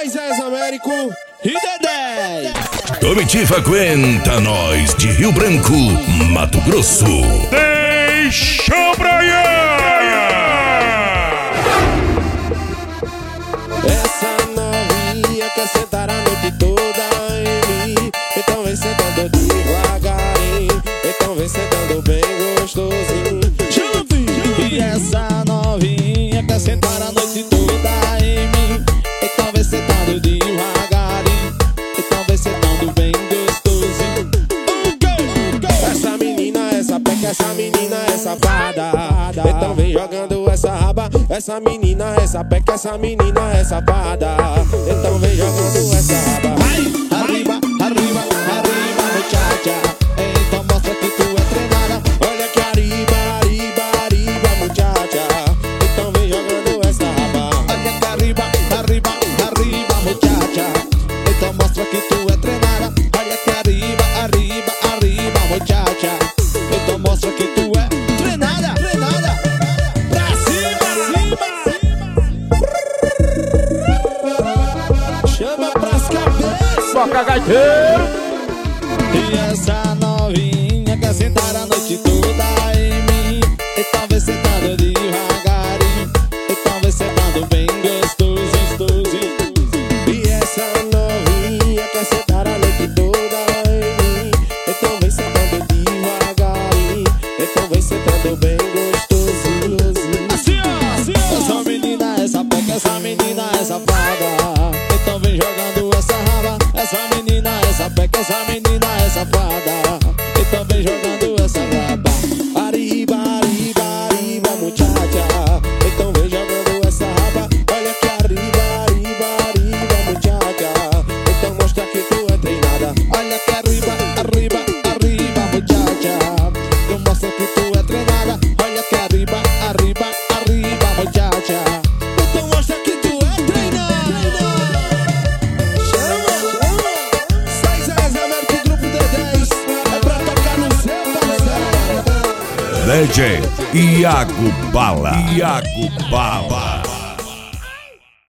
Saizés Américo e Dedé. Comitiva aguenta nós de Rio Branco, Mato Grosso. Deixa Brian! Essa novinha quer sentar a noite toda em mim. Então vem sentando devagarinho. Então vem sentando bem gostosinho. E essa novinha quer sentar a noite toda em mim. Então vem sentando devagarinho. Então vem sentando bem gostosinho. Essa menina, essa peca, essa menina, essa fada. Então vem jogando essa raba. Essa menina, essa peca, essa menina, essa fada. Então vem jogando essa raba. Arriba, arriba, arriba, muchacha. Então mostra que tu é treinada. Olha que arriba, arriba, arriba, muchacha. Então vem jogando essa raba. Olha que arriba, arriba, arriba, muchacha. Então mostra que tu é treinada. Olha que arriba, arriba, arriba, muchacha. Então mostra que tu é treinada, treinada. Pra cima, Chama pras cabeças. Boca gaiteiro! E essa novinha quer sentar a noite toda em mim. Então vem sentando devagarinho. Então vem sentando bem gostoso, gostosinho. E essa novinha quer sentar a noite toda em mim. Então vem sentando devagarinho. Então vem sentando bem gostosinho. Assim ó, assim ó. Essa menina, essa peca, essa menina, essa fada. Então vem jogando essa raba. Essa menina, essa peca, essa menina, essa fada. Então vem jogando essa raba. Arriba, arriba, arriba, muchacha. Então vem jogando essa raba. Olha que arriba, arriba, arriba, muchacha. Então mostra que tu é treinada. Olha que arriba, arriba, arriba, muchacha. Eu mostro que tu é treinada. Olha que arriba, arriba, arriba, muchacha. Então mostra que tu é treinada. Chama, Saizés Américo, grupo D10. É pra tocar no seu parceiro. Legend Iago Bala. Iago Bala.